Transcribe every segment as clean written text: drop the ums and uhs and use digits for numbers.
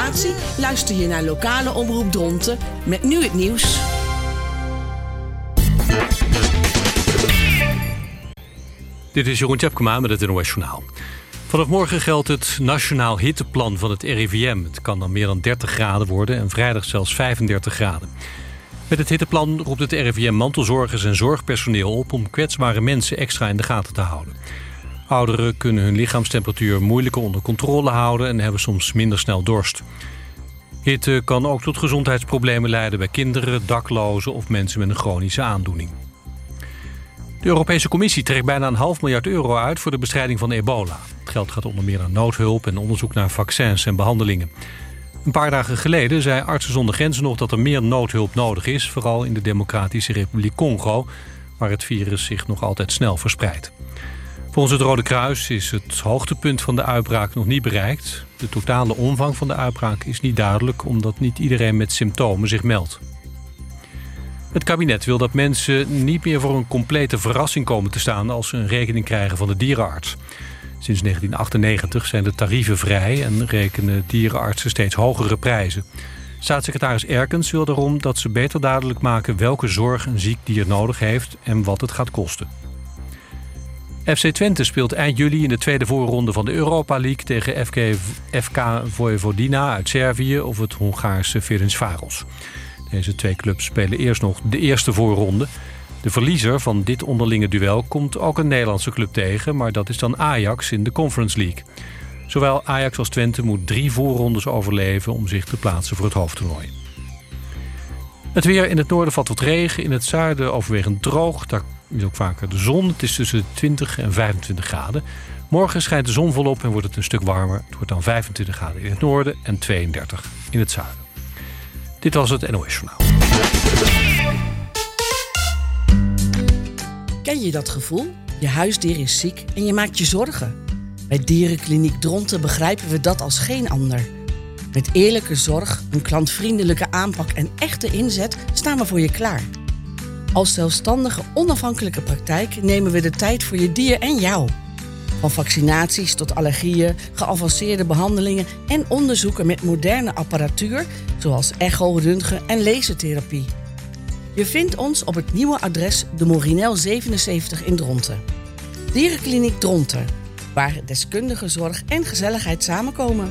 informatie luister je naar lokale omroep Dronten met nu het nieuws. Dit is Jeroen Tjepkema met het NOS Journaal. Vanaf morgen geldt het Nationaal Hitteplan van het RIVM. Het kan dan meer dan 30 graden worden en vrijdag zelfs 35 graden. Met het hitteplan roept het RIVM mantelzorgers en zorgpersoneel op om kwetsbare mensen extra in de gaten te houden. Ouderen kunnen hun lichaamstemperatuur moeilijker onder controle houden en hebben soms minder snel dorst. Hitte kan ook tot gezondheidsproblemen leiden bij kinderen, daklozen of mensen met een chronische aandoening. De Europese Commissie trekt bijna €500 miljoen uit voor de bestrijding van ebola. Het geld gaat onder meer naar noodhulp en onderzoek naar vaccins en behandelingen. Een paar dagen geleden zei Artsen zonder Grenzen nog dat er meer noodhulp nodig is, vooral in de Democratische Republiek Congo, waar het virus zich nog altijd snel verspreidt. Volgens het Rode Kruis is het hoogtepunt van de uitbraak nog niet bereikt. De totale omvang van de uitbraak is niet duidelijk, omdat niet iedereen met symptomen zich meldt. Het kabinet wil dat mensen niet meer voor een complete verrassing komen te staan als ze een rekening krijgen van de dierenarts. Sinds 1998 zijn de tarieven vrij en rekenen dierenartsen steeds hogere prijzen. Staatssecretaris Erkens wil daarom dat ze beter duidelijk maken welke zorg een ziek dier nodig heeft en wat het gaat kosten. FC Twente speelt eind juli in de tweede voorronde van de Europa League tegen FK Vojvodina uit Servië of het Hongaarse Ferencváros. Deze twee clubs spelen eerst nog de eerste voorronde. De verliezer van dit onderlinge duel komt ook een Nederlandse club tegen, maar dat is dan Ajax in de Conference League. Zowel Ajax als Twente moet 3 voorrondes overleven om zich te plaatsen voor het hoofdtoernooi. Het weer: in het noorden valt wat regen, in het zuiden overwegend droog. Daar is ook vaker de zon. Het is tussen 20 en 25 graden. Morgen schijnt de zon volop en wordt het een stuk warmer. Het wordt dan 25 graden in het noorden en 32 in het zuiden. Dit was het NOS Journaal. Ken je dat gevoel? Je huisdier is ziek en je maakt je zorgen. Bij Dierenkliniek Dronten begrijpen we dat als geen ander. Met eerlijke zorg, een klantvriendelijke aanpak en echte inzet staan we voor je klaar. Als zelfstandige, onafhankelijke praktijk nemen we de tijd voor je dier en jou. Van vaccinaties tot allergieën, geavanceerde behandelingen en onderzoeken met moderne apparatuur, zoals echo, röntgen en lasertherapie. Je vindt ons op het nieuwe adres de Morinel 77 in Dronten. Dierenkliniek Dronten, waar deskundige zorg en gezelligheid samenkomen.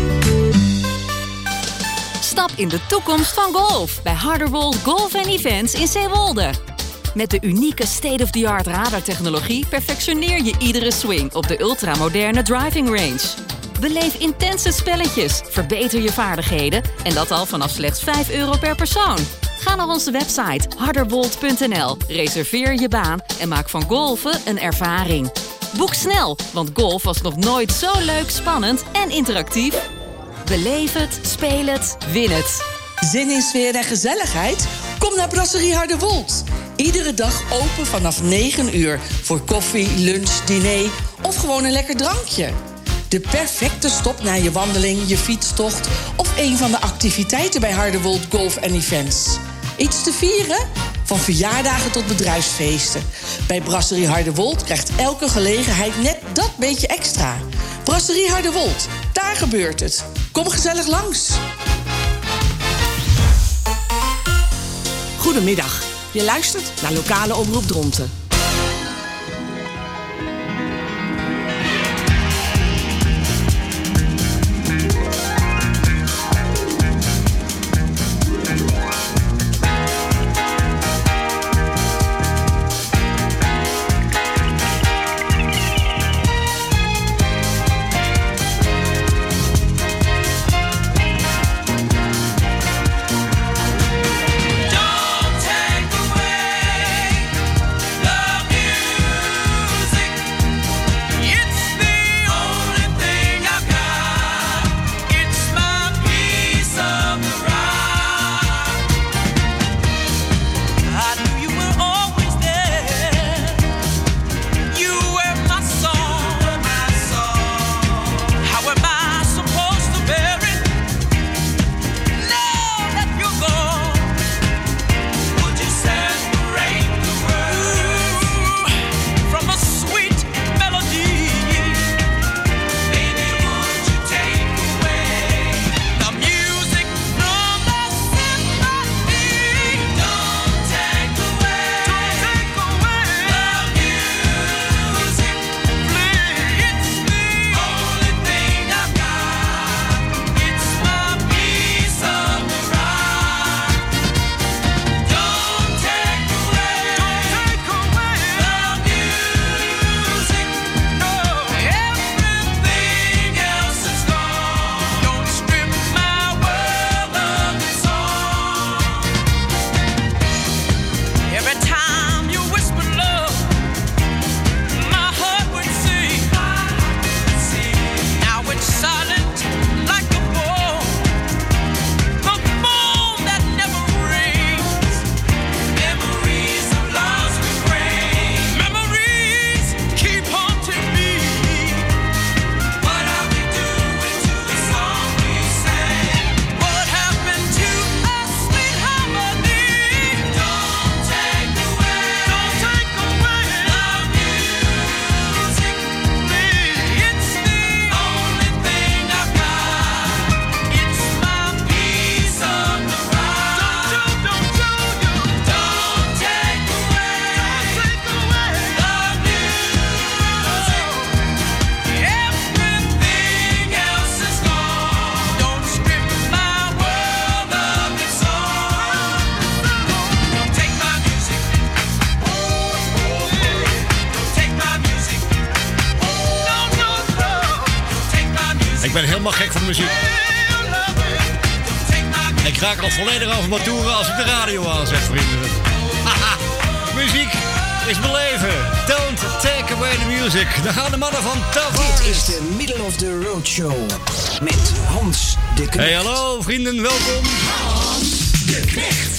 Stap in de toekomst van golf bij Harderwold Golf & Events in Zeewolde. Met de unieke state-of-the-art radartechnologie perfectioneer je iedere swing op de ultramoderne driving range. Beleef intense spelletjes, verbeter je vaardigheden en dat al vanaf slechts €5 per persoon. Ga naar onze website harderwold.nl, reserveer je baan en maak van golfen een ervaring. Boek snel, want golf was nog nooit zo leuk, spannend en interactief. Beleef het, speel het, win het. Zin in sfeer en gezelligheid? Kom naar Brasserie Harderwold. Iedere dag open vanaf 9 uur voor koffie, lunch, diner of gewoon een lekker drankje. De perfecte stop na je wandeling, je fietstocht of een van de activiteiten bij Harderwold Golf & Events. Iets te vieren? Van verjaardagen tot bedrijfsfeesten. Bij Brasserie Harderwold krijgt elke gelegenheid net dat beetje extra. Brasserie Harderwold, daar gebeurt het. Kom gezellig langs. Goedemiddag. Je luistert naar lokale omroep Dronten. Don't take away Ik ben helemaal gek van muziek. Ik raak al volledig over mijn toeren als ik de radio aanzet, vrienden. Haha, muziek is mijn leven. Don't take away the music. Daar gaan de mannen van Tough. Dit is de Middle of the Road Show met Hans de Knecht. Hey, hallo vrienden, welkom. Hans de Knecht.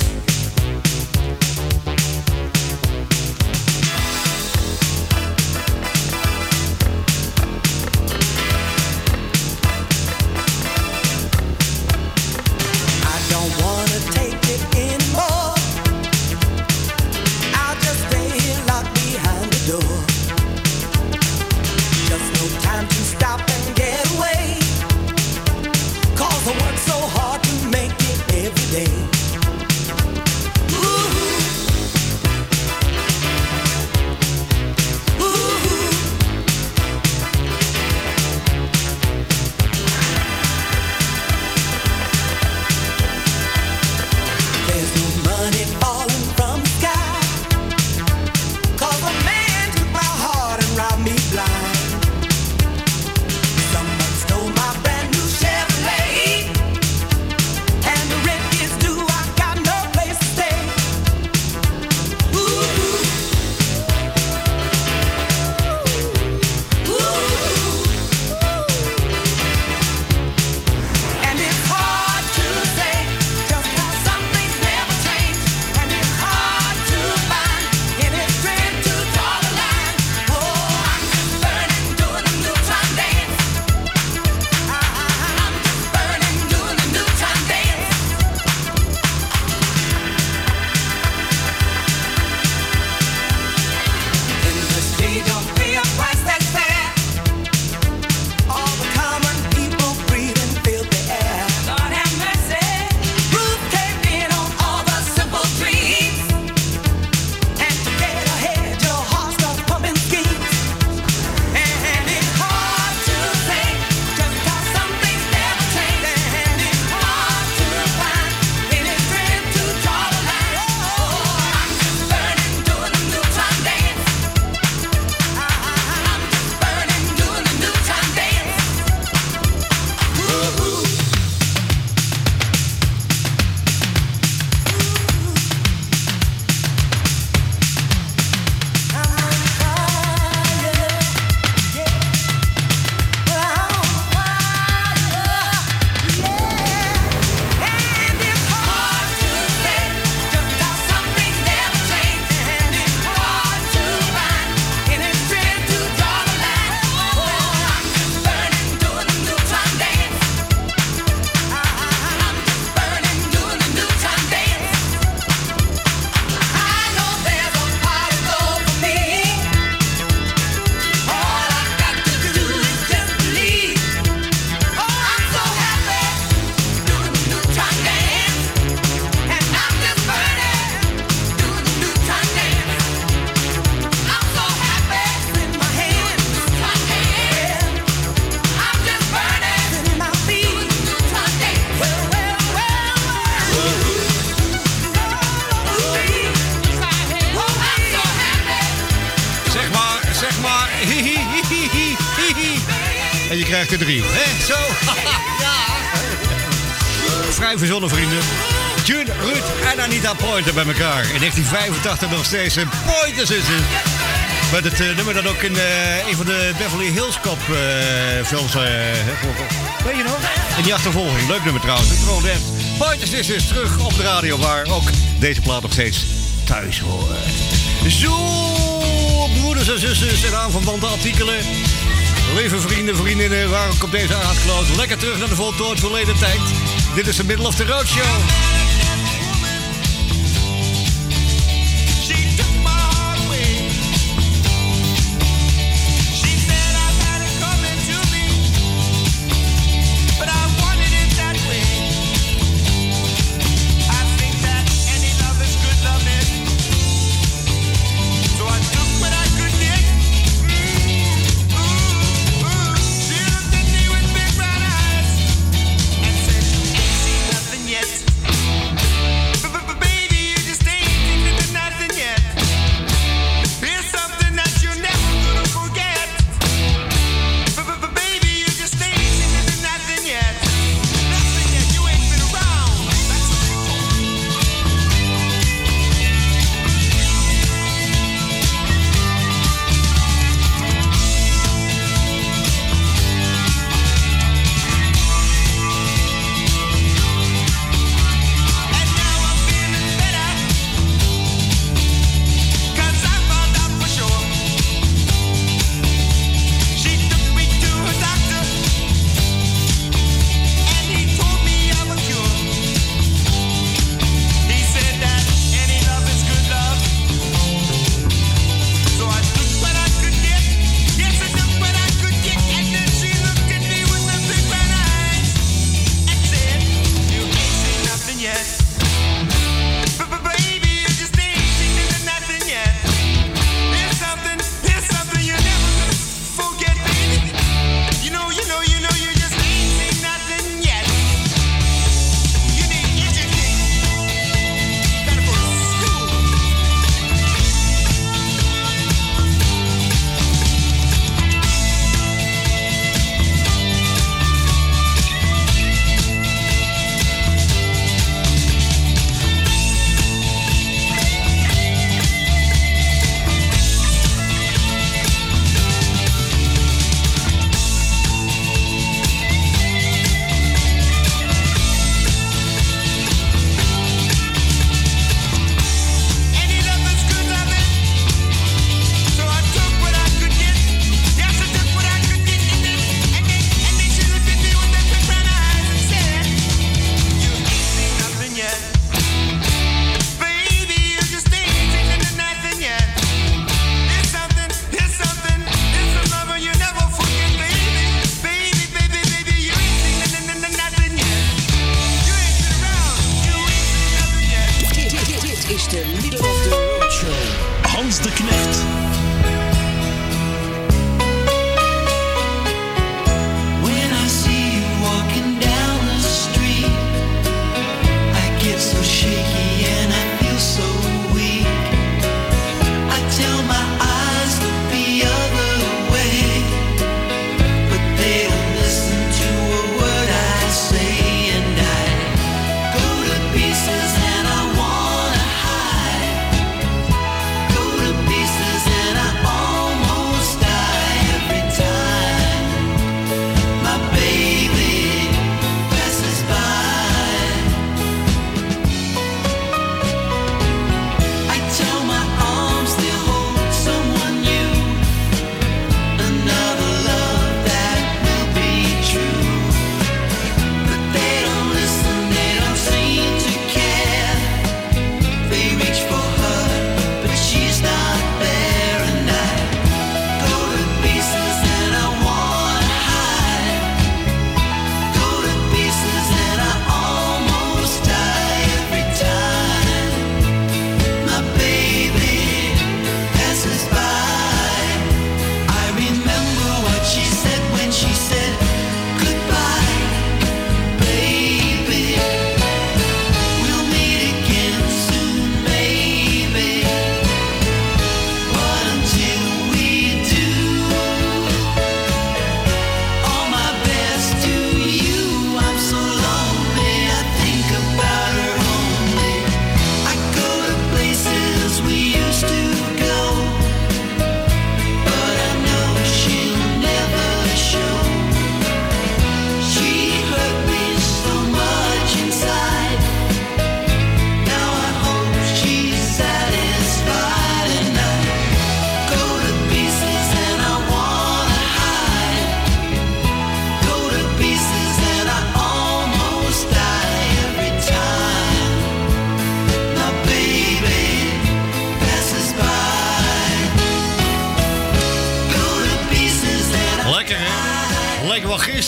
En je krijgt er 3. Hè? Zo. Ja. Vrij verzonnen, vrienden. June, Ruud en Anita Pointer bij elkaar. In 1985 nog steeds een Pointer zitten. Met het nummer dat ook in een van de Beverly Hills Cop films... weet je nog? In die achtervolging. Leuk nummer trouwens. Gewoon echt. Pointer Sisters terug op de radio, waar ook deze plaat nog steeds thuis hoort. Zo, broeders en zusters en aanverwante artikelen. Lieve vrienden, vriendinnen, waar ook op deze aardkloot. Lekker terug naar de voltooid verleden tijd. Dit is de Middle of the Road Show. Yet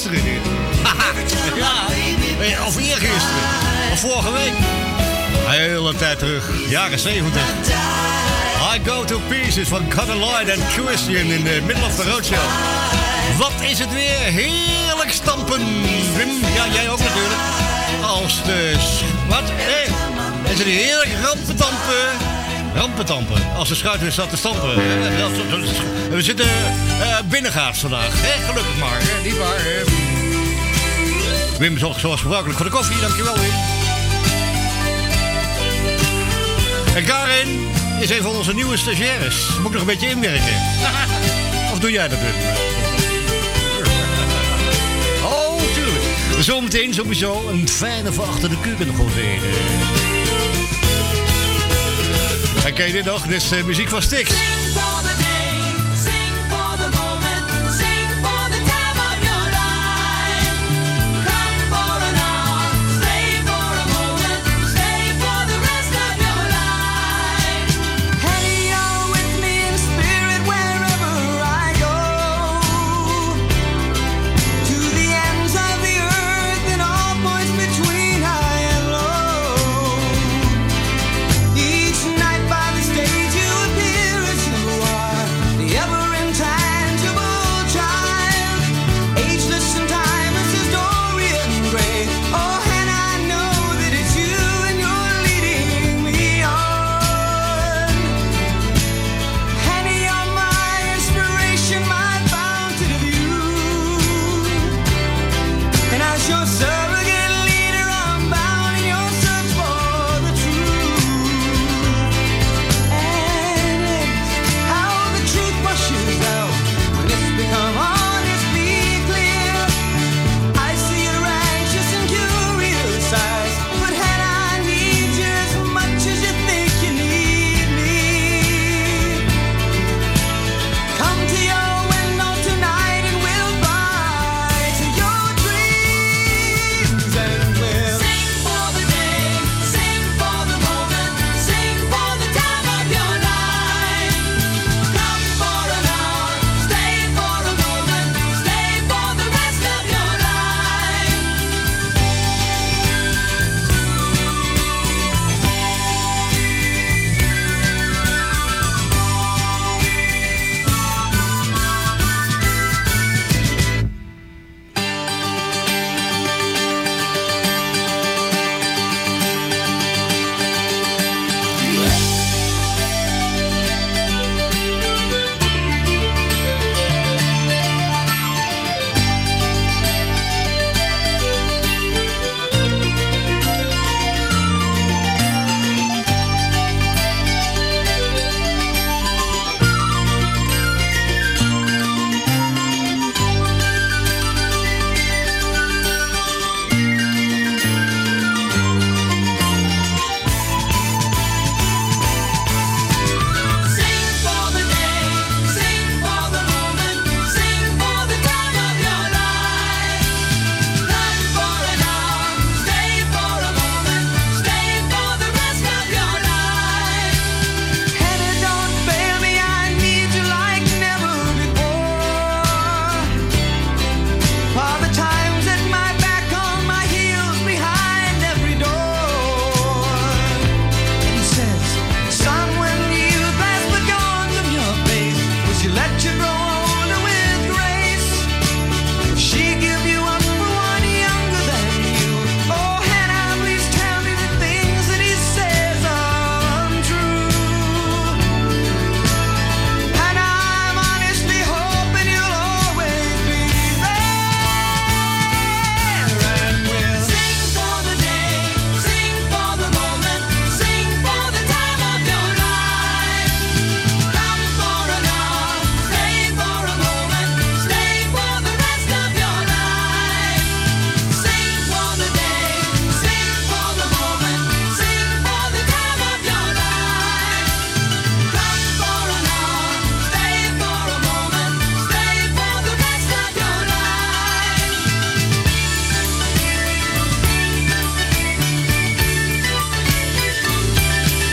gisteren dit. Ja, of eergisteren. Of vorige week. Hele tijd terug, jaren 70. I Go To Pieces van Cotton Lloyd en Christian in the middle of the roadshow. Wat is het weer heerlijk stampen. Wim, ja, jij ook natuurlijk. Als de... Wat? Is het heerlijk rampetampen. Als de schuit weer staat te stampen. We zitten binnengaats vandaag. Gelukkig maar. Niet waar. Wim zorgt zoals gebruikelijk voor de koffie. Dankjewel, Wim. En Karin is een van onze nieuwe stagiaires. Moet nog een beetje inwerken. Of doe jij dat weer? Oh, tuurlijk. Zometeen sowieso een fijne voor achter de keuken gewoon. En ken je dit nog? Dit is muziek van Styx.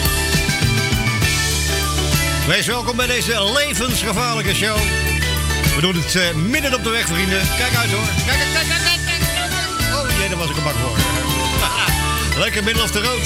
Wees welkom bij deze levensgevaarlijke show. We doen het midden op de weg, vrienden. Kijk uit hoor. Kijk. Oh jee, daar was ik een bak voor. Lekker middle of the road.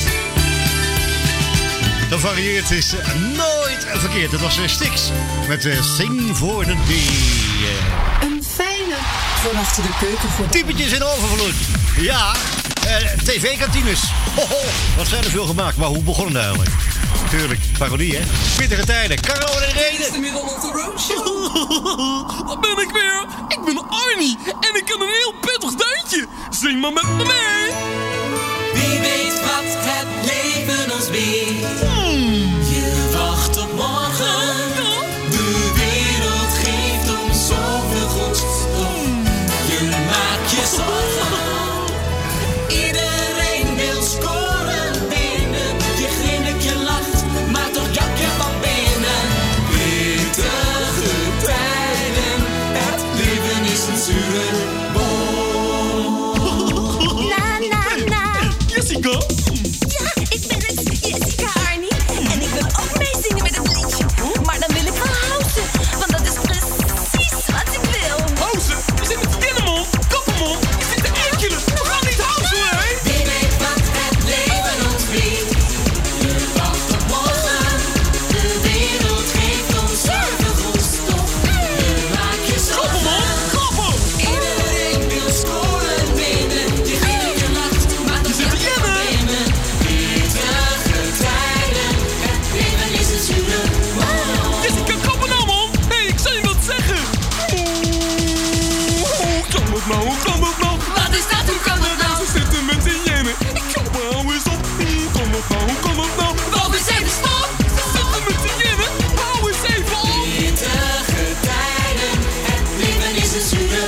Dat varieert is nooit verkeerd. Dat was Styx met Sing for the Day. Een fijne van achter de keuken voor Typetjes in overvloed. Ja, tv-kantines. Hoho, wat zijn er veel gemaakt. Maar hoe begon het eigenlijk? Tuurlijk, parodie hè. Pittige tijden. Carlo en Irene. de Middle of the Road Show. Daar ben ik weer. Ik ben Arnie en ik kan een heel pittig deuntje. Zing maar met me mee. Wie weet wat het leven ons biedt. Je wacht op morgen. De wereld geeft ons zoveel goeds. Je maakt je zorgen. Iedereen wil scoren binnen. Je grinnikt, je lacht, maar toch jak je van binnen. Pittige tijden. Het leven is een zure Jessica? Ja, ik ben het, Jessica Arnie. En ik wil ook meezingen met het liedje. Maar dan wil ik wel housen, want dat is precies wat ik wil. Housen? Je zit met je kin, man. Kappen, man. Je zit te enkelen. We gaan niet housen, hè? Wie weet wat het leven ons biedt. Je wacht op morgen. De wereld geeft ons zoveel goed stof. Je maakt je Klappen, man. zorgen. Klappen. Iedereen wil scoren binnen. Je grinnikt, je lacht, maar toch zit jak te je van rennen. binnen. Pittige tijden. Het leven is een zure Jessica, kappen nou, man. Hé, ik zou je wat zeggen. Hoe kan dat nou? Hoe kan dat nou? Wat is dat? Hoe kan dat nou? Ze zitten met z'n jennen. Ik kan me hou eens op. Hoe kan dat nou? Hoe kan dat nou? Bob is even stop. Ze zitten met z'n jennen. Hou eens even op. Pittige tijden. Het leven is een zure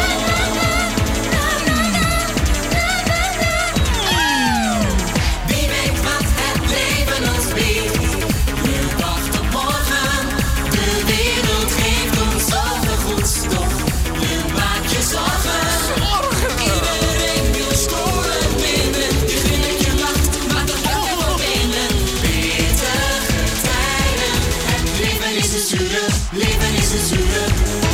Wie weet wat het leven ons biedt. Je wacht op morgen. De wereld geeft ons zoveel goed stof. Je maakt je zorgen. Iedereen wil scoren binnen. Je grinnikt, je lacht, maar toch jak je van binnen. Pittige tijden. Het leven is een zure. Leven is een zure.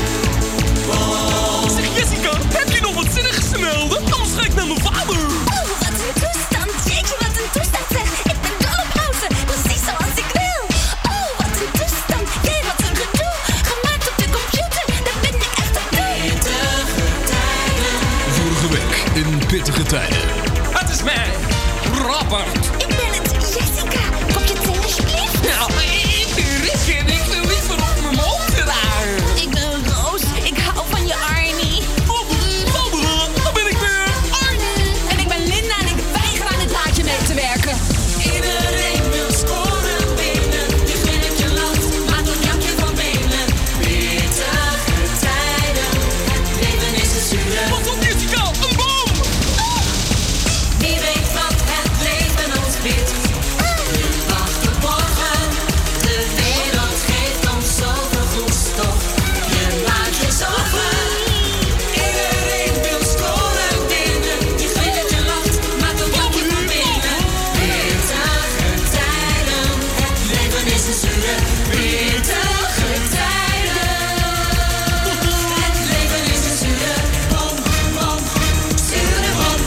Zeg Jessica, heb je nog wat zinnigs te melden? Anders ga ik naar mijn vader. Oh, wat een toestand. Jeetje, wat een toestand zeg. Ik ben dol op housen, precies zoals ik wil. Oh, wat een toestand. Jee, wat een gedoe. Gemaakt op de computer, daar ben ik echt op toe. Pittige tijden. Vorige week in Pittige Tijden. Het is mij, Robert. Ik ben het, Jessica. Kopje thee alsjeblieft. Nou, ik ben Rick en ik wil liever op mijn motor rijden. Ik ben Roos. Ik hou van je Arnie. Daar ben ik weer. Arnie. En ik ben Linda en ik weiger aan dit plaatje mee te werken. Iedereen wil scoren binnen. Je grinnikt, je lacht, maar toch jak je van binnen. Pittige tijden. Het leven is een zure. Pas op Jessica, een boom. Wie weet wat het leven ons biedt. Je wacht op morgen. De wereld geeft ons zoveel goed stof. Je maakt je zorgen. Iedereen wil scoren binnen. Je grinnikt, je lacht, maar toch jak je van binnen. Pittige tijden. Het leven is een zure. Pittige tijden. Het leven is een zure. Bom, bom, zure bom.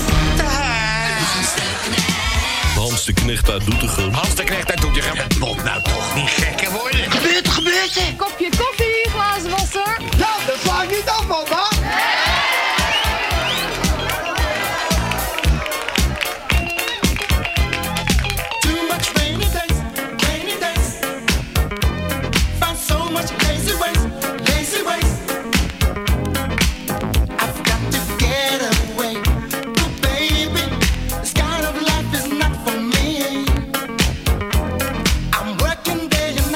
Hans de Knecht uit Doetinchem. Hans de Knecht uit Doetinchem. Het moet nou toch niet gekker worden. Gebeurt er? Kopje koffie, glazenwasser. Nou, dat sla ik niet af, man, hè? Too much rainy days, rainy days. Found so much lazy ways, lazy ways. I've got to get away. Oh, baby, this kind of life is not for me. I'm working day and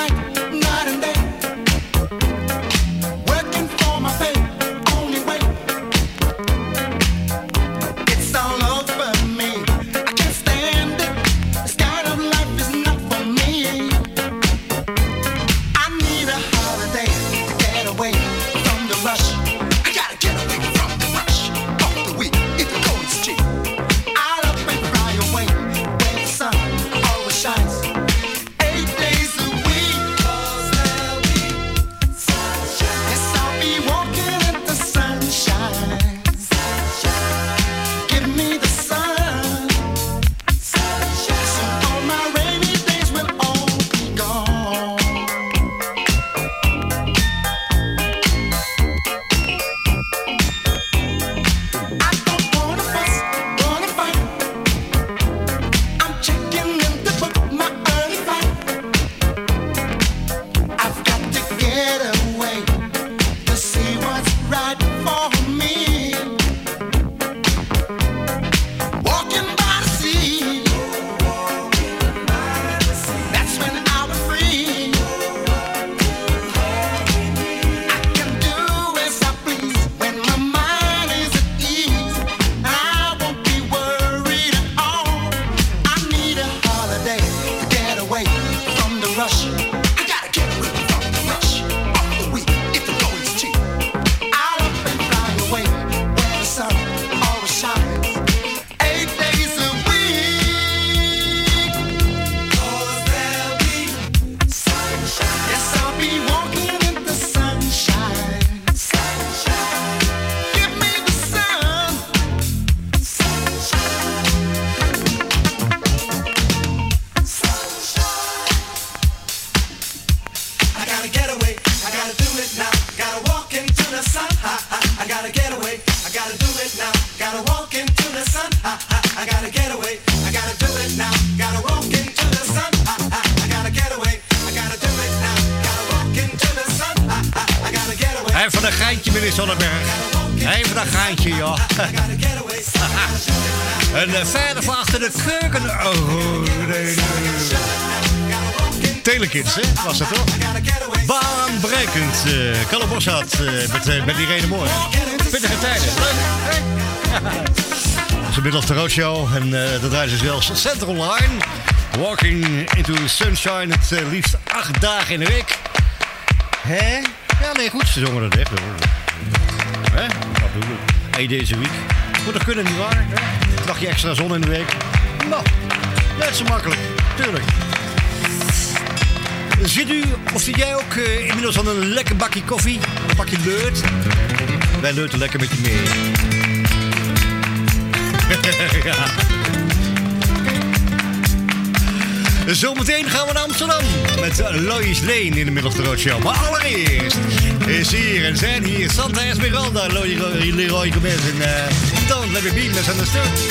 walk into the sun. I gotta get away. I gotta do it now. Gotta walk into the sun. I gotta get away. I gotta do it now. Gotta walk into the sun. I gotta get away. Even een geintje, meneer Sonnenberg. Even een geintje, joh. En verder van achter de keuken. Oh, nee. Telekids, hè? Was dat toch? Baanbrekend. Kalle Bossard met Irene Moore. Pittige tijden. Leuk, hè? Dat is Middle of the Road Show. En dat draaien ze zelfs Central Line. Walking into Sunshine. Het liefst 8 dagen in de week. Hè? Ja, nee, goed. Ze zongen dat echt. Hè? Wat doen we? 1 deze week. Moet toch kunnen, nietwaar? Een dagje extra zon in de week. Nou, net zo makkelijk. Tuurlijk. Zit u, of zit jij ook inmiddels aan een lekker bakje koffie? Een bakje leut? Wij leuten lekker met je mee. Ja. Zometeen gaan we naar Amsterdam met Lois Lane in de Middle of the Road Show. Maar allereerst is hier en zijn hier Santa Esmeralda, Leroy Gomez en Don't Let Me Be Misunderstood.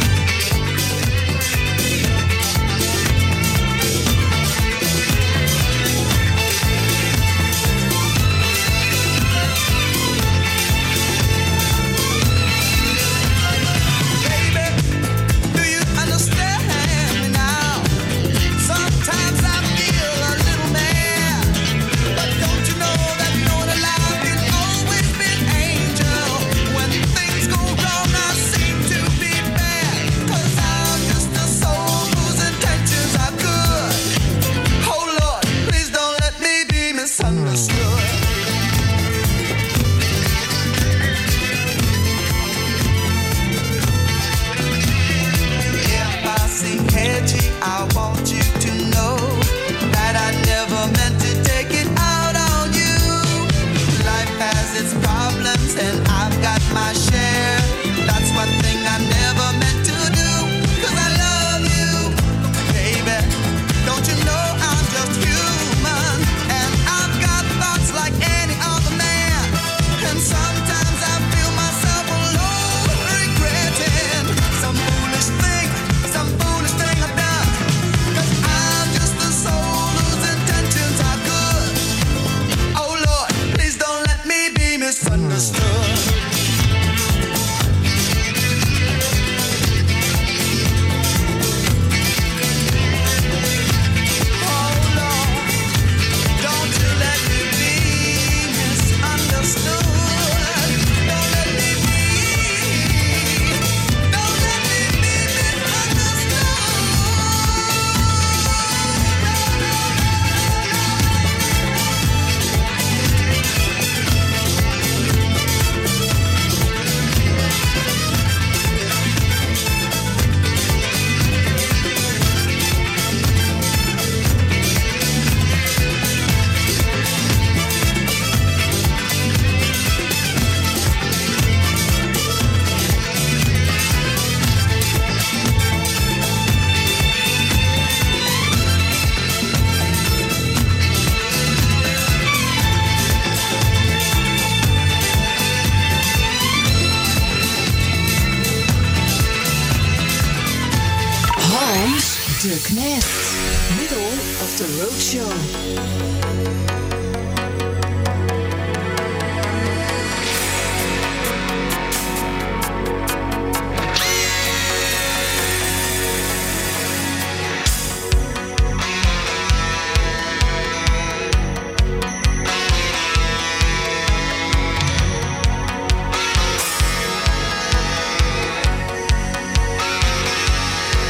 De Knecht, Middle of the Road Show.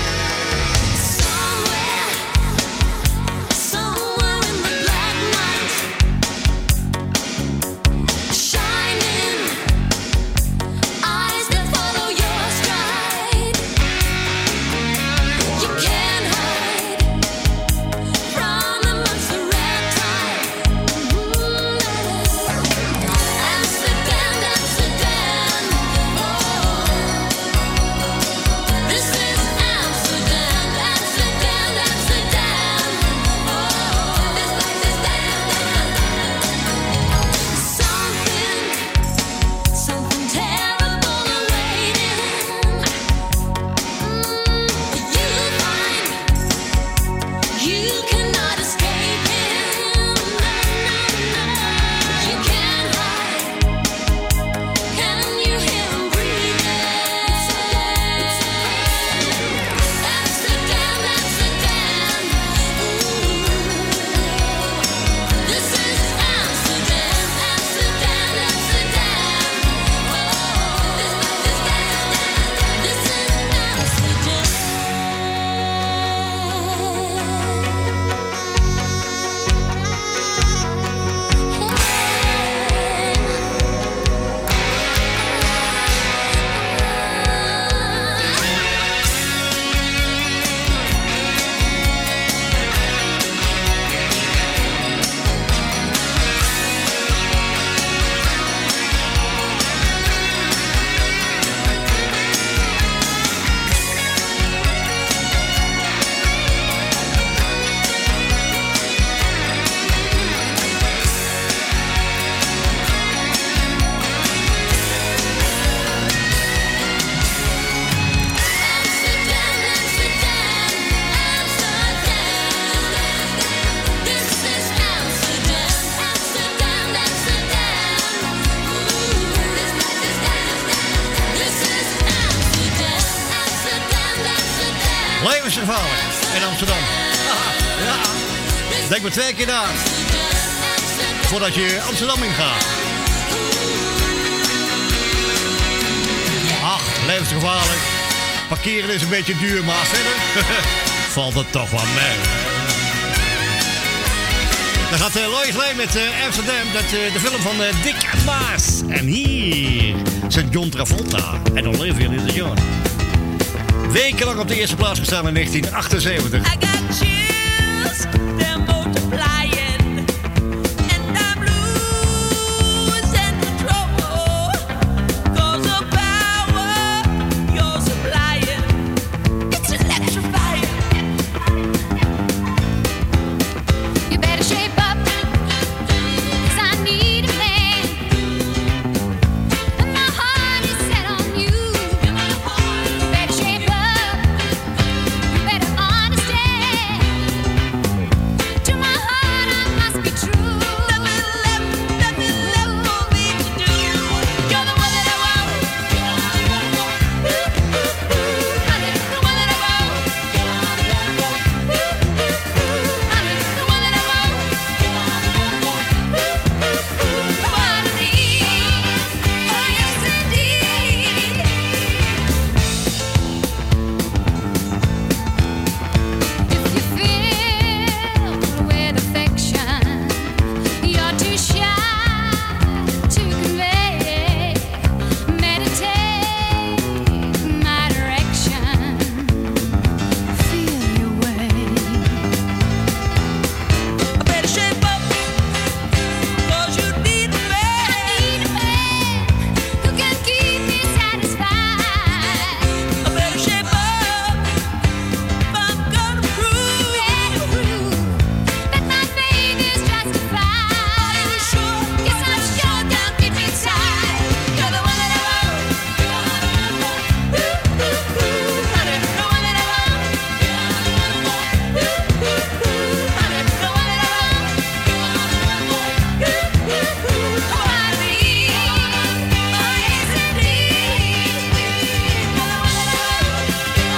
Somewhere in the black night. Levensgevaarlijk in Amsterdam. Ja. Denk maar 2 keer na. Voordat je Amsterdam ingaat. Ach, levensgevaarlijk. Parkeren is een beetje duur, maar verder valt het toch wel mee. Dan gaat Lois Lane met Amsterdam, de film van Dick Maas. En hier zit John Travolta en Olivia Newton-John. Wekenlang op de eerste plaats gestaan in 1978. I got chills, they're multiplying, and I'm losing control. 'Cause the power you're supplying, it's electrifying. You better shape up, 'cause I need a man. And my heart is set on you. You better shape up, you better understand. To my heart I must be true. Nothing left for me to do. You're the one that I want. Honey, the one that I want. Honey, the one that I want. What I need, oh yes indeed. If you feel with affection, you're too shy to convey. Meditate my direction. Feel your way. I better shape up, 'cause you need a man. I need a man who can keep me satisfied. I better shape up, if I'm gonna prove. Better prove that my faith is justified. Are you sure? Yes, I'm sure down deep inside. You're the one that I want. Honey, the one that I want. Honey, the one that I want. What I need, oh yes indeed. You're the one that I want.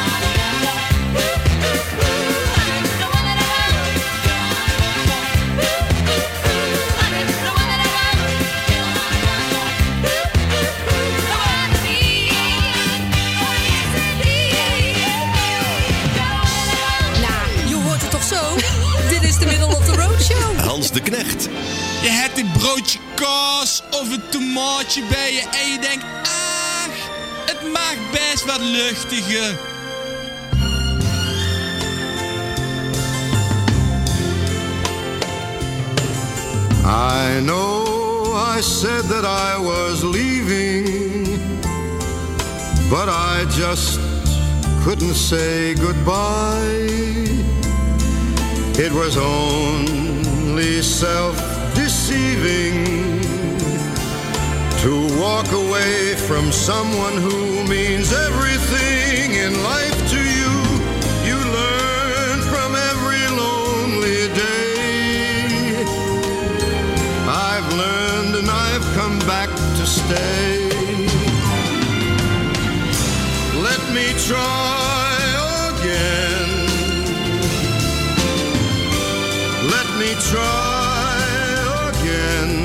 Honey, the one that I want. Honey, the one that I want. Nou, je hoort het toch zo? Dit is de Middle of the Road Show. Hans de Knecht. Je hebt een broodje kaas of een tomaatje bij je en je denkt, ach, het mag best wat luchtiger. I know I said that I was leaving, but I just couldn't say goodbye. It was only self-deceiving to walk away from someone who means everything in life to you. You learn from every lonely day. I've learned and I've come back to stay. Let me try again. Let me try again.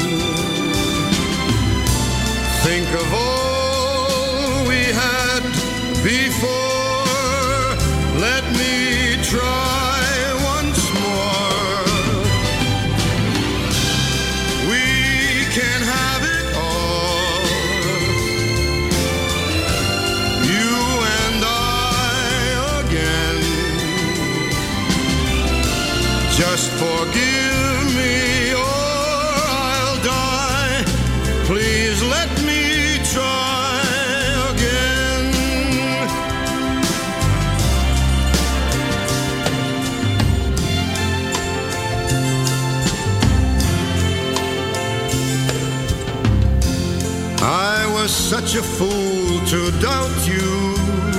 Think of all we had before. Let me try once more. We can have it all. You and I again. Just forgive me or I'll die. Please let me try again. I was such a fool to doubt you,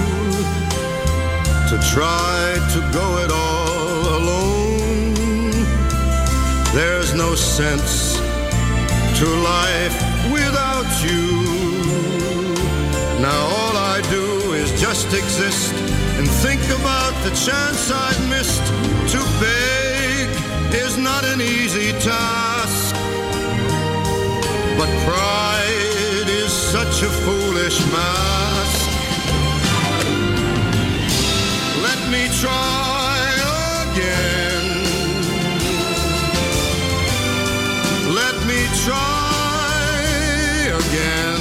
to try to go it all alone. There's no sense to life without you. Now all I do is just exist and think about the chance I've missed. To beg is not an easy task, but pride is such a foolish mask. Let me try again. Let me try again.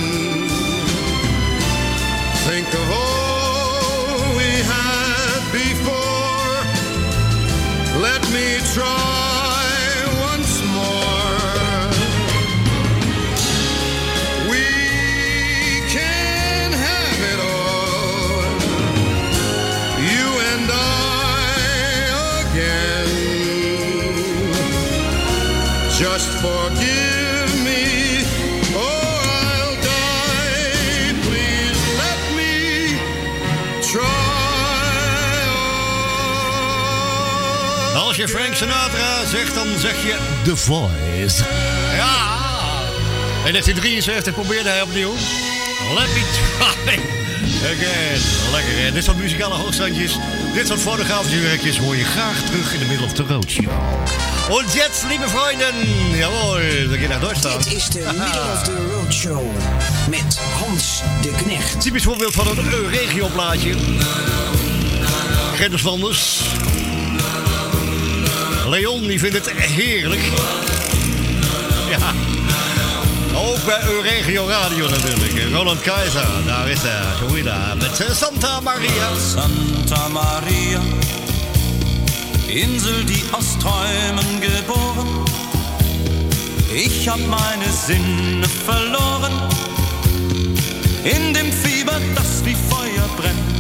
Think of all we had before. Let me try once more. We can have it all, you and I again. Just forgive me or I'll die. Please let me try. Als je Frank Sinatra zegt, dan zeg je The Voice. Ja! In 1973 probeerde hij opnieuw. Let me try again. Lekker, hè? Dit soort muzikale hoogstandjes, dit soort fotografische werkjes hoor je graag terug in de Middle of the Road Show. Und jetzt, liebe Freunde, jawohl, we gaan naar Duitsland. Dit is de Middle of the Road Show met Hans de Knecht. Typisch voorbeeld van een regioplaatje. Grenslanders. Leon, die vindt het heerlijk. Ja. Ook bij Euregio Radio natuurlijk. Roland Keizer, daar is hij. Goeiedag. Met Santa Maria. Santa Maria, Insel, die aus Träumen geboren. Ich hab meine Sinne verloren. In dem Fieber, das wie Feuer brennt.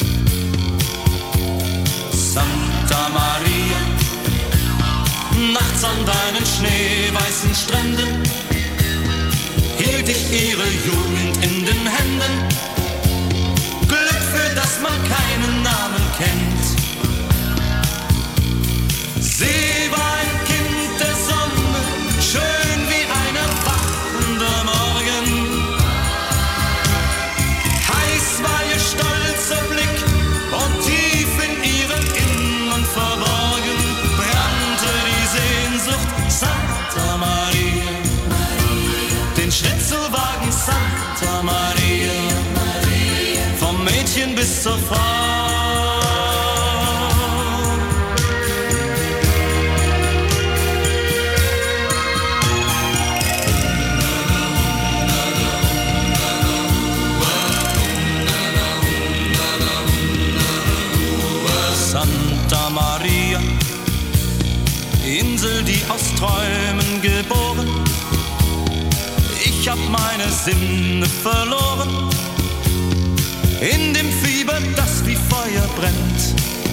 Santa Maria, nachts an deinen schneeweißen Stränden hielt ich ihre Jugend in den Händen. Glück, für das man keinen Namen kennt. Sie war ein Kind der Sonne, schön wie ein erwachender Morgen. Heiß war ihr stolzer Blick und tief in ihrem Innern verborgen brannte die Sehnsucht. Santa Maria, den Schritt zu wagen, Santa Maria, vom Mädchen bis zur Frau. Santa Maria, Insel, die aus Träumen geboren. Ich hab meine Sinne verloren. In dem Fieber, das wie Feuer brennt.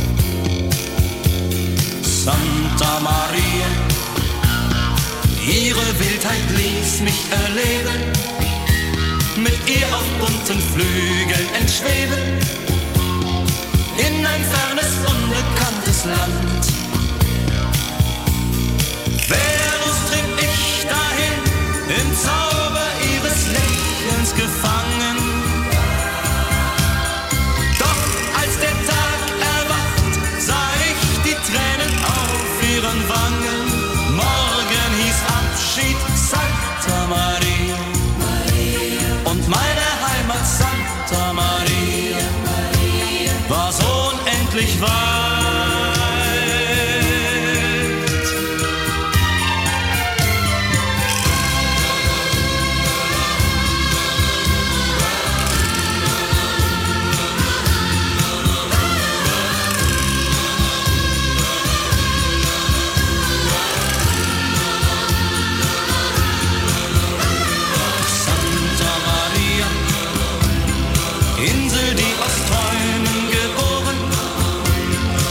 Santa Maria, ihre Wildheit ließ mich erleben. Mit ihr auf bunten Flügeln entschweben. In ein fernes, unbekanntes Land. Wehrlos trieb ich dahin, im Zauber ihres Lächelns gefangen. Doch als der Tag erwacht, sah ich die Tränen auf ihren Wangen. Morgen hieß Abschied, Santa Maria. Und meine Heimat, Santa Maria, war so unendlich weit. Santa Maria, Insel, die aus Träumen geboren.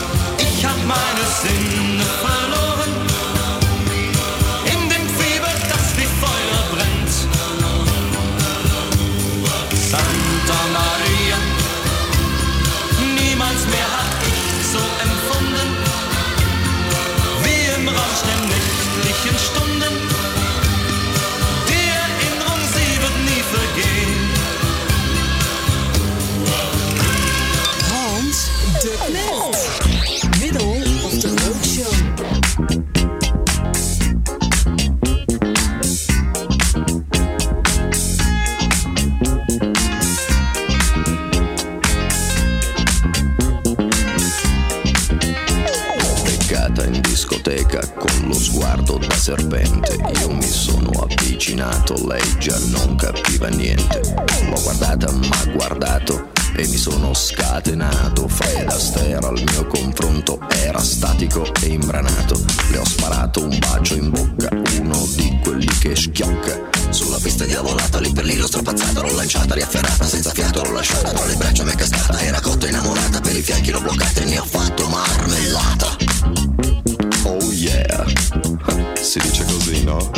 discoteca con lo sguardo da serpente. Io mi sono avvicinato, lei già non capiva niente. L'ho guardata, m'ha guardato e mi sono scatenato. Fred Astaire al mio confronto era statico e imbranato. Le ho sparato un bacio in bocca, uno di quelli che schiocca. Sulla pista diavolata, lì per lì l'ho strapazzata, l'ho lanciata, riafferrata, senza fiato l'ho lasciata, tra le braccia m'è cascata, era cotta innamorata, per i fianchi l'ho bloccata e ne ho fatto marmellata. Oh yeah, si dice così, no?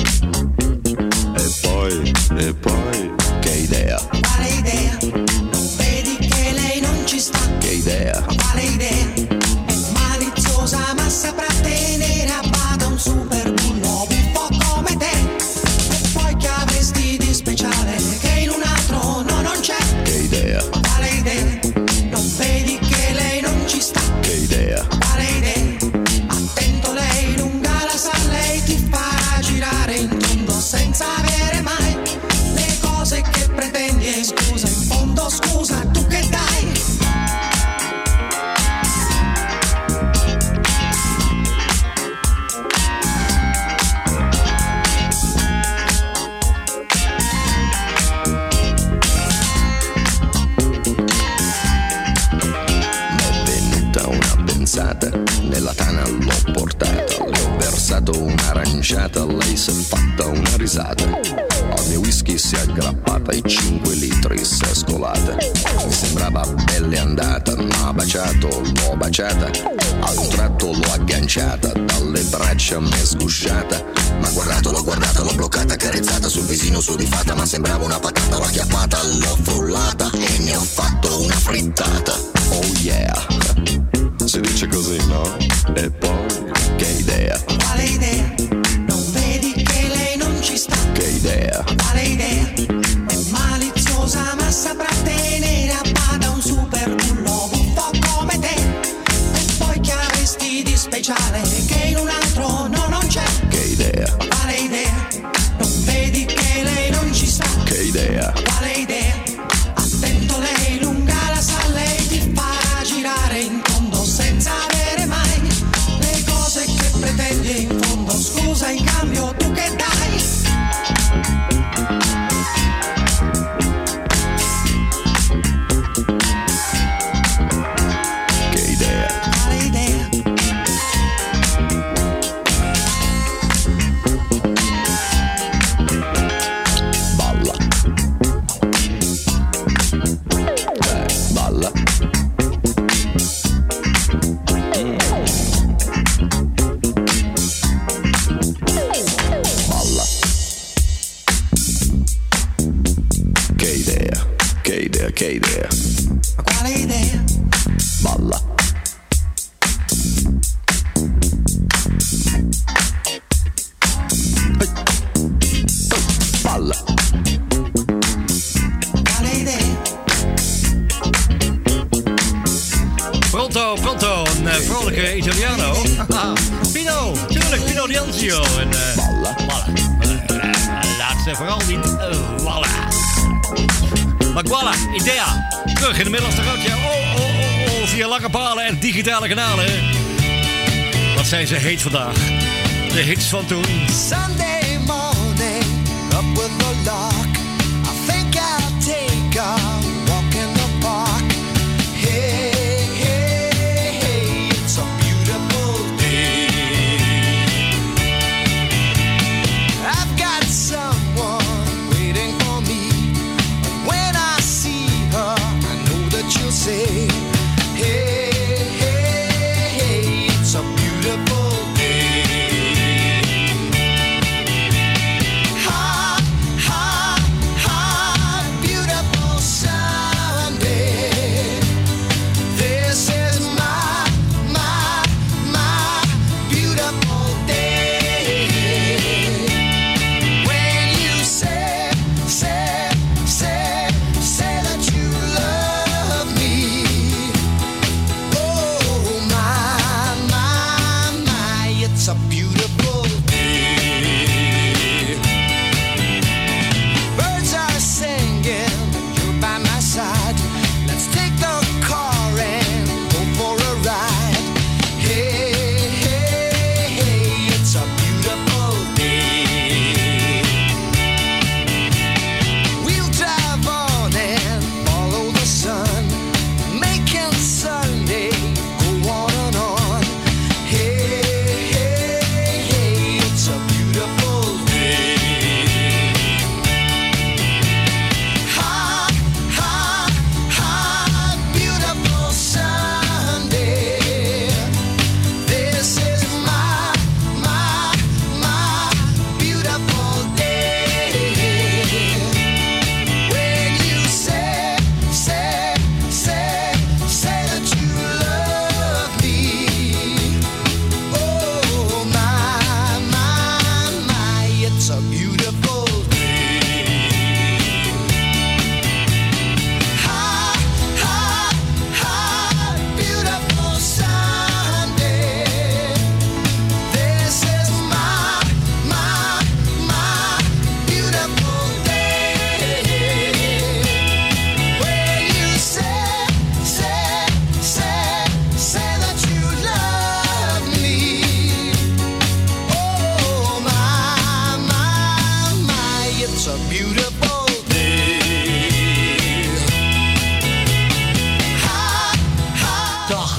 E poi, che idea? Quale idea? Non vedi che lei non ci sta? Che idea? Quale idea? È maliziosa ma saprà tenere a bada un super bullo buffo come te. E poi che avresti di speciale che in un altro no non c'è? Che idea? Quale idea? Non vedi che lei non ci sta? Che idea? Quale idea? Attento, lei lunga la sa, lei ti farà girare in tondo senza avere mai le cose che pretendi. E scusa, in fondo scusa, tu che dai? Nella tana l'ho portata, le ho versato un'aranciata, lei si è fatta una risata. Al mio whisky si è aggrappata e 5 litri si è scolata. Mi sembrava belle andata, m'ha baciato, l'ho baciata. A un tratto l'ho agganciata, dalle braccia m'è sgusciata. M'ha guardato, l'ho guardata, l'ho bloccata, carezzata sul visino sudifata. Ma sembrava una patata, l'ho acchiappata, l'ho frullata e ne ho fatto una frittata. Oh yeah, si dice così, no? E poi, che idea? Quale idea? Non vedi che lei non ci sta? Che idea? Quale idea? È maliziosa ma saprà tenere a bada un super bullo buffo come te. E poi che avresti di speciale che in un altro no non c'è? Che idea? Quale idea? Non vedi che lei non ci sta? Che idea? Quale idea? Attento, lei lunga la sa, lei ti farà girare in tondo senza avere mai le cose che pretendi. In fondo scusa, in cambio tu che dai? Che idea? Quale idea? Balla. Balla. Balla. Che idea? Che idea? Che idea? Quale idea? Balla. Balla. Quale idea? Pronto, pronto, een vrolijke Italiano. Pino, tuurlijk, Pino D'Anzio. En Balla. laat ze vooral niet wallen. Maar voilà, idea. Terug in de middelste rotje. Oh, via lange palen en digitale kanalen. Wat zijn ze heet vandaag. De hits van toen. Sunday morning, up with the lark. I think I'll take a walk in the park. Hey, hey, hey, it's a beautiful day. I've got someone waiting for me. When I see her, I know that she'll say, hey, hey, hey, it's a beautiful day.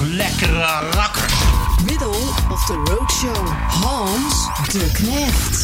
lekkere rakkers. Middle of the Roadshow. Hans de Knecht.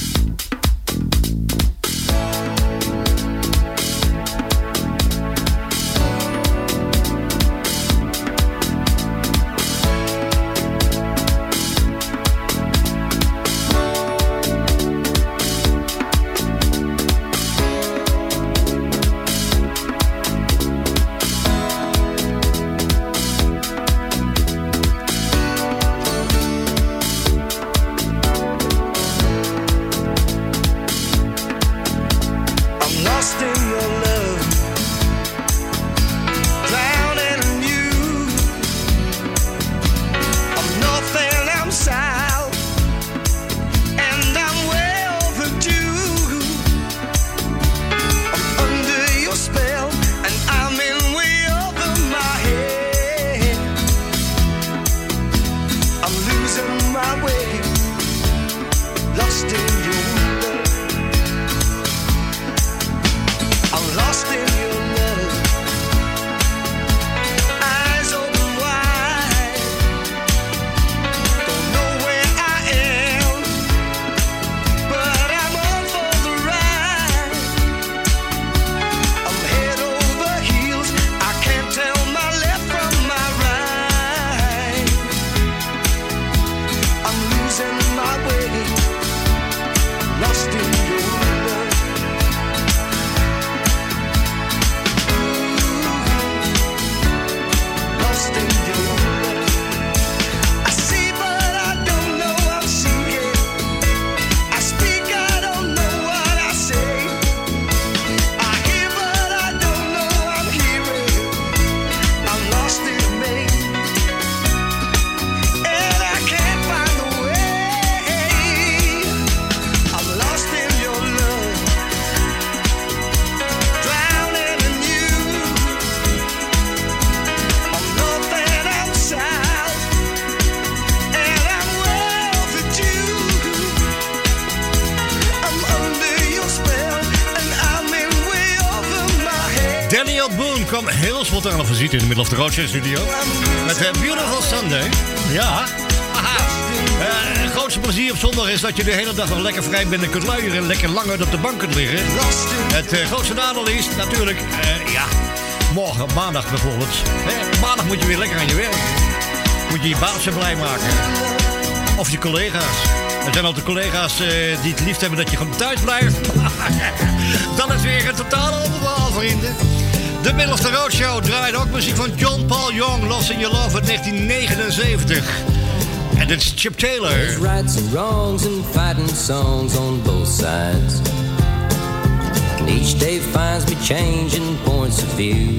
Kwam heel spontaan op visite in de Middle of the Roadshow studio. Met Beautiful Sunday. Ja. Het grootste plezier op zondag is dat je de hele dag nog lekker vrij bent en kunt luieren en lekker langer op de bank kunt liggen. Het grootste nadeel is natuurlijk, morgen, maandag bijvoorbeeld. Maandag moet je weer lekker aan je werk. Moet je je baasje blij maken. Of je collega's. Er zijn altijd collega's die het liefst hebben dat je gewoon thuis blijft. Dan is weer een totale overhaal, vrienden. De Middle of the Roadshow draait ook muziek van John Paul Young, Lost in Your Love uit 1979. En dit is Chip Taylor. There's rights and wrongs and fighting songs on both sides. And each day finds me changing points of view.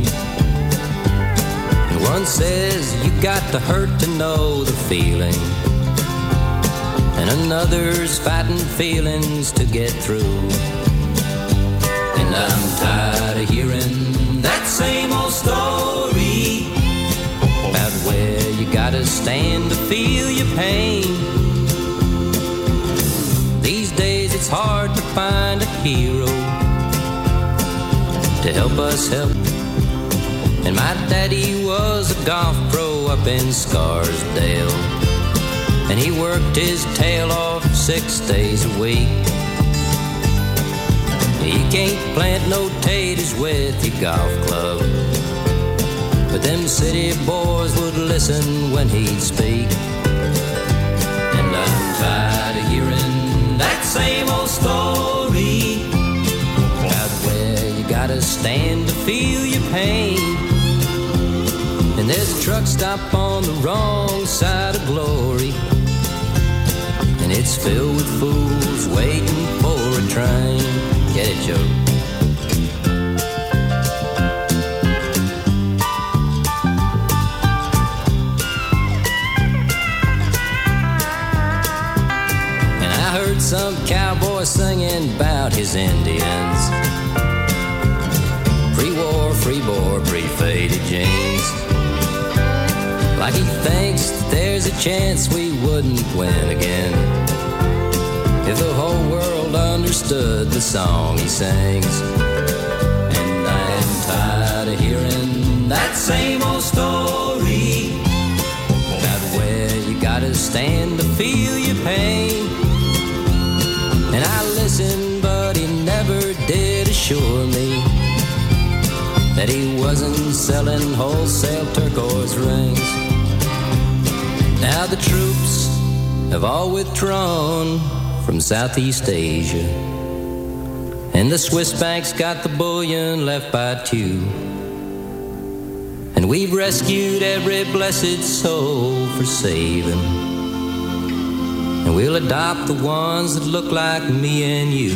And one says you got to hurt to know the feeling. And another's fighting feelings to get through. And I'm tired of hearing that same old story about where you gotta stand to feel your pain. These days it's hard to find a hero to help us help. And my daddy was a golf pro up in Scarsdale, and he worked his tail off 6 days a week. You can't plant no taters with your golf club, but them city boys would listen when he'd speak. And I'm tired of hearing that same old story about where you gotta stand to feel your pain. And there's a truck stop on the wrong side of glory, and it's filled with fools waiting for a train. Get it, Joe? And I heard some cowboy singing about his Indians. Pre-war, free-bore, pre-faded jeans. Like he thinks that there's a chance we wouldn't win again if the whole world understood the song he sings. And I am tired of hearing that same old story stand to feel your pain. And I listened, but he never did assure me that he wasn't selling wholesale turquoise rings. Now the troops have all withdrawn from Southeast Asia, and the Swiss banks got the bullion left by two. And we've rescued every blessed soul for saving, and we'll adopt the ones that look like me and you.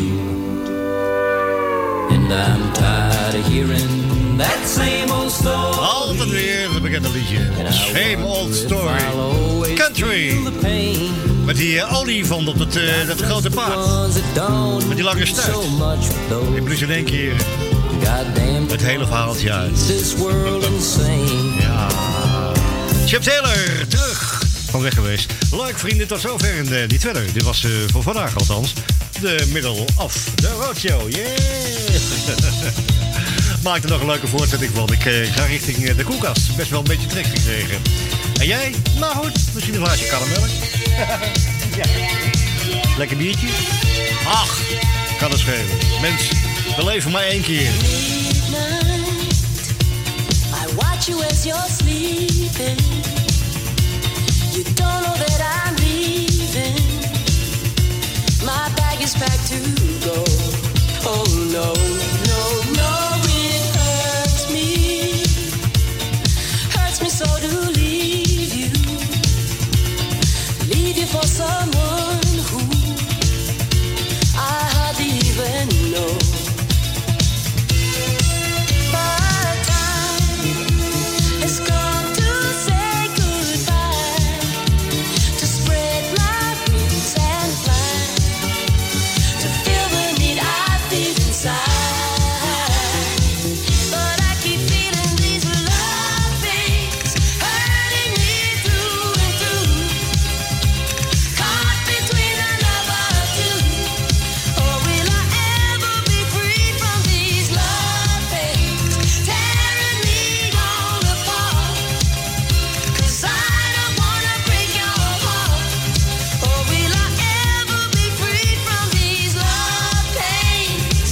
And I'm tired of hearing that same old story. Altijd weer het bekende liedje. Same old story. Country. Met die olifant op dat grote paard. Met die lange stuit. Ik blies in één keer het hele verhaaltje uit. Ja. Chip Taylor, terug van weg geweest. Leuk vrienden, tot zover en niet verder. Dit was voor vandaag althans de middle of the roadshow. Yeah! Maak er nog een leuke voortzetting van. Ik ga richting de koelkast. Best wel een beetje trek gekregen. En jij? Nou goed, misschien een glaasje karnemelk. Ja. Lekker biertje? Ach, kan het schelen. Mens, we leven maar één keer. I watch you as you're sleeping. You don't know that I'm leaving. My bag is packed to go. Oh no, no, no, it hurts me. Hurts me so to leave you. Leave you for someone who I hardly even know. But time has come to say goodbye, to spread my wings and fly, to feel the need I feel inside. But I keep feeling these love things hurting me through and through. Caught between a lover two. Oh, will I ever be free from these love things tearing me all apart? 'Cause I don't wanna break your heart. Oh, will I ever be free from these love pains?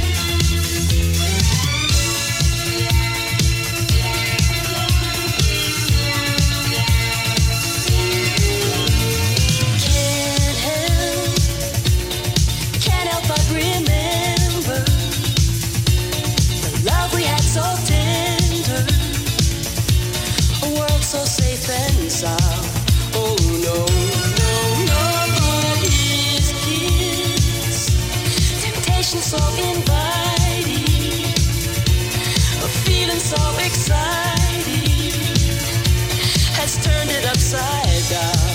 Can't help but remember the love we had so tender, a world so safe and sound. Oh no, no, no, but his kiss, temptation so inviting, a feeling so exciting, has turned it upside down.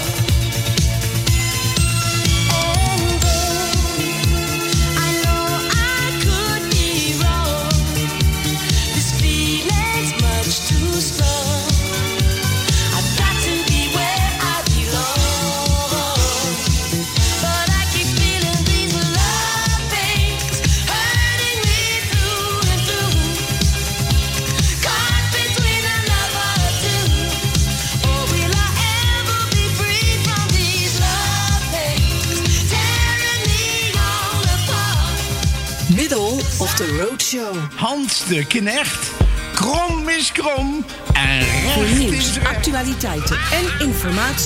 And though I know I could be wrong, this feeling's much too strong. I've got to be where I belong. But I keep feeling these love things hurting me through and through. Caught between a lover two. Oh, will I ever be free from these love things tearing me all apart? Middle of the Roadshow. Hans de Knecht. Krom is krom en Voor recht nieuws, is recht. actualiteiten en informatie